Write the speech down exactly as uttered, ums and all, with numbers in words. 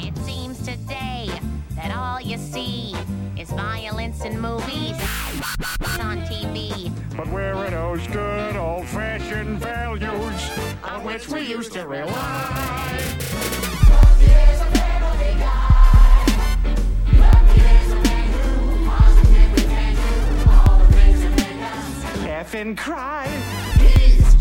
It seems today that all you see is violence in movies on T V. But where are those good old-fashioned values on which we used to rely? Buffy is a family guy. Buffy is a man who positively can do all the things that make us Laugh and cry. He's